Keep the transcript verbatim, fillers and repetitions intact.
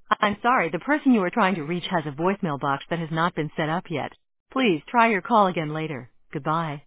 I'm sorry, the person you are trying to reach has a voicemail box that has not been set up yet. Please try your call again later. Goodbye.